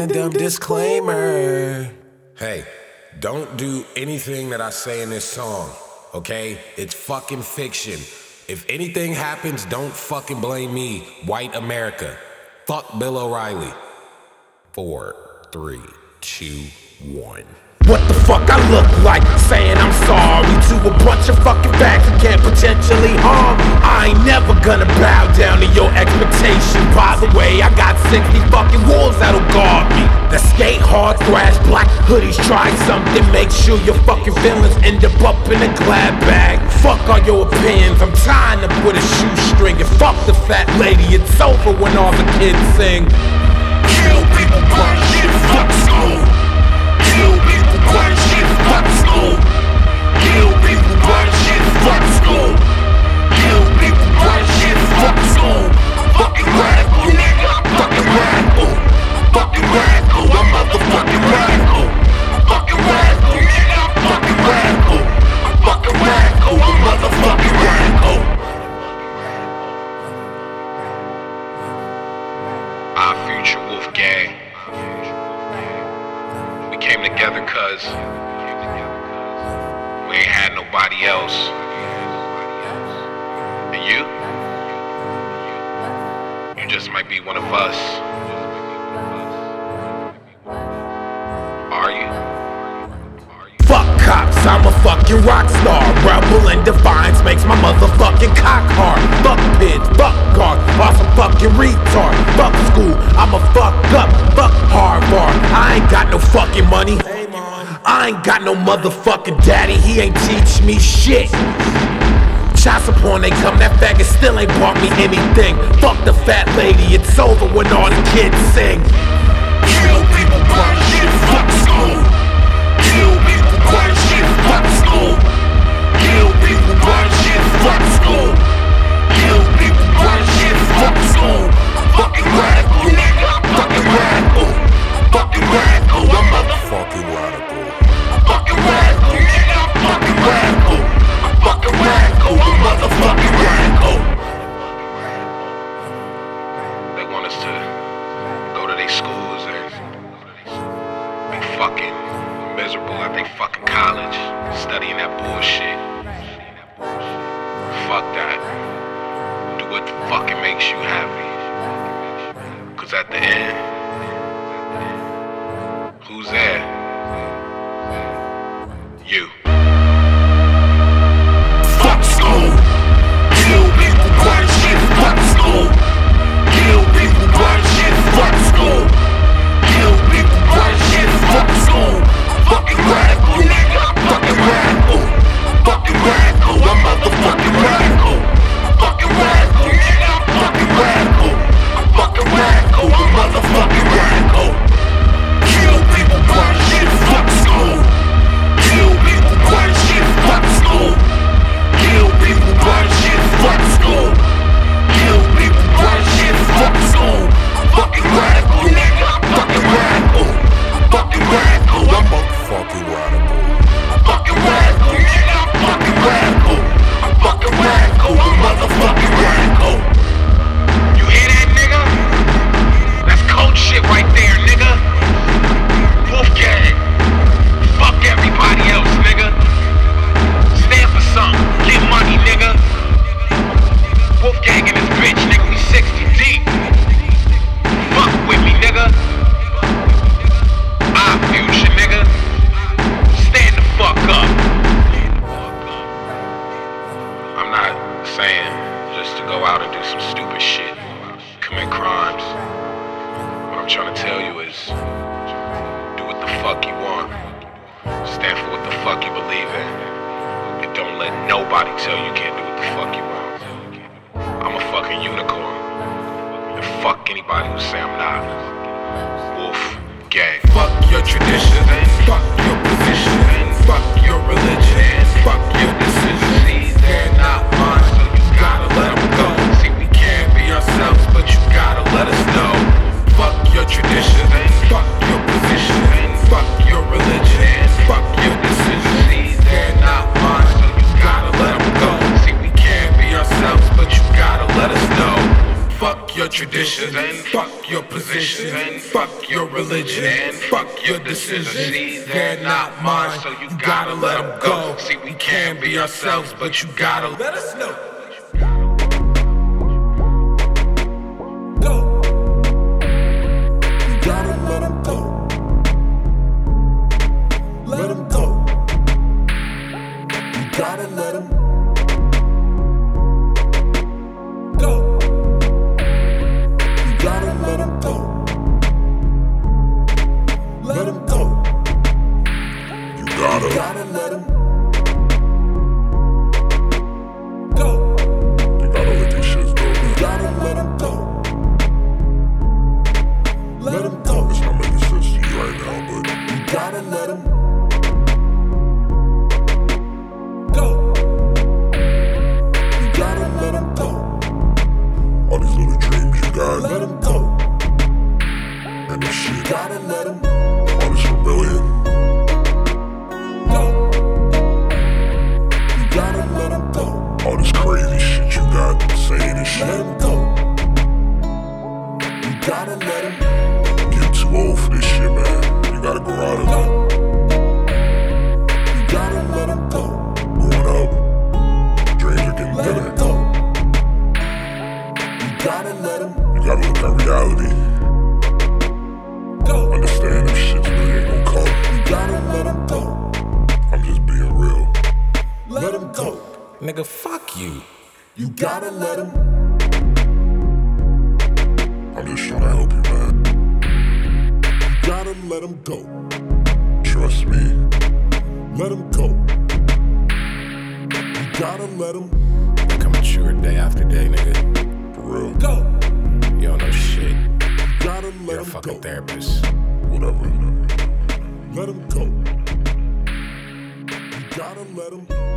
random disclaimer. Hey, don't do anything that I say in this song, okay? It's fucking fiction. If anything happens, don't fucking blame me, white America. Fuck Bill O'Reilly. 4, 3, 2, 1. What the fuck I look like saying I'm sorry to a bunch of fucking facts that can't potentially harm? I ain't never gonna bow down to your expectation. By the way, I got 60 fucking wolves that'll guard me. The skate hard, thrash, black hoodies, try something. Make sure your fucking feelings end up in a glad bag. Fuck all your opinions, I'm tying up with a shoestring. And fuck the fat lady, it's over when all the kids sing. Kill people, burn shit, fuck school. Kill people, burn shit, fuck school. Kill people, burn shit, fuck school. Kill people, burn shit, fuck school. Fucking radical, nigga, fucking radical. Fucking radical, I'm motherfucking radical. Fucking radical, nigga, fucking radical. Fucking radical, I'm motherfucking radical. Our future Wolf Gang. We came together cause we ain't had nobody else. And you just might be one of us. Are you? Fuck cops, I'm a fucking rock star. Rebel and defiance makes my motherfucking cock hard. Fuck pids, fuck guards, awesome fucking retard. Fuck school, I'm a fuck up, fuck Harvard. I ain't got no fucking money. I ain't got no motherfucking daddy, he ain't teach me shit. Child support they come, that faggot still ain't bought me anything. Fuck the fat lady, it's over when all the kids sing. Kill people, burn shit, fuck school. Kill people, burn shit, fuck school. Kill people, burn shit, fuck school. Kill people, burn shit, fuck school. Fucking radical, nigga, fucking radical. Fucking radical, I'm motherfucking radical. Fucking radical, nigga, fucking radical. Fucking radical, I'm motherfucking radical. They want us to go to their schools and be fucking miserable at their fucking college, studying that bullshit. Fuck that. Do what fucking makes you happy. Cause at the end, who's there? You. Fuck school. Kill people, burn shit, fuck school. Kill people, burn shit, fuck school. Kill people, burn shit, fuck school. Fucking radical, nigga, fucking radical. Fucking radical, I'm motherfucking radical. Fucking radical, nigga, fucking radical. Fucking radical, I'm motherfucking radical. Kill people, burn shit, fuck school. Kill people, burn shit, fuck school. Kill people, burn shit, fuck school. Kill people, burn shit, fuck school. Fucking radical, nigga, fucking radical. Fucking radical, I'm motherfucking radical. Fucking radical, nigga, fucking radical. Fucking radical, I'm motherfucking radical. You hear that, nigga? That's cold shit right there, nigga. Wolf Gang. Fuck everybody else, nigga. Stand for something. Get money, nigga. Wolf Gang in this bitch, nigga. We 60 deep. Fuck with me, nigga. Our future, nigga. Stand the fuck up. I'm not saying just to go out and do some stupid shit, commit crimes. What I'm trying to tell you is, do what the fuck you want. Stand for what the fuck you believe in. And don't let nobody tell you can't do what the fuck you want. I'm a fucking unicorn. And fuck anybody who say I'm not. Wolf Gang. Fuck your tradition, fuck your position, fuck your religion, fuck your decisions. They're not mine, so you gotta let them go. See, we can't be ourselves, but you gotta let us know. Fuck your tradition, fuck your position, fuck your religion, fuck your decisions. They're not mine, so you gotta let them go. See, we can't be ourselves, but you gotta let us know. Fuck your tradition. ambitions, and fuck your position, and fuck your religion, and fuck your decisions. They're not mine, so you gotta let them go. See, we can be ourselves, but you gotta let us know. Go. You gotta let them go. Let them go. You gotta let them go. You gotta let them go. Let them go. You gotta let them go. You gotta let these shits go. You gotta let them go. Let them go. It's not making sense to you right now, but you gotta let them go. You gotta let them go. All these little dreams you got, let them go. And this shit, you gotta let them. All this rebellion, go. You gotta let them go. All this crazy shit you got, saying this shit, let them go. You gotta let them. Getting too old for this shit, man. You gotta grow out of it. You gotta let them go. Growing up, dreams are getting better. Let them go. You gotta let them. You gotta look at reality. Go. Understand if shit really ain't gon' come. You gotta let them go. I'm just being real. Let them go. Nigga, fuck you. You gotta let them. I'm just trying to help you, man. You gotta let them go. Trust me. Let them go. You gotta let them. Become mature day after day, nigga. For real. Go. You don't know shit. You gotta let You're a them fucking go. therapist. Whatever. Let them go. You gotta let them.